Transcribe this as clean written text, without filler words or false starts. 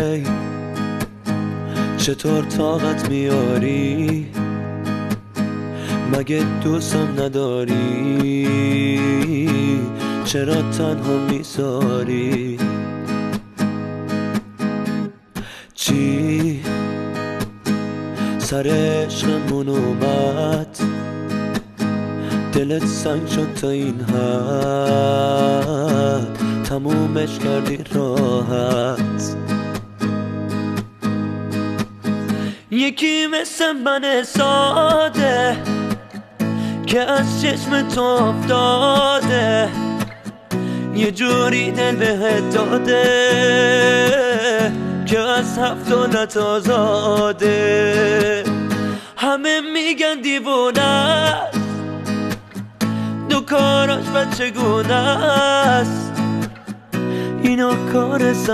ای چطور طاقت میاری؟ مگه دوستم نداری؟ چرا تنها میذاری؟ چی سر عشقمون اومد؟ دلت سنگ شد تا این حد، تمومش کردی راحت. یکی مثل من ساده که از چشم تو افتاده، یه جوری دل بهت داده که از هفتادت آزاده. همه میگن دیوونه است، دو کاراش بچگونه است، اینا کار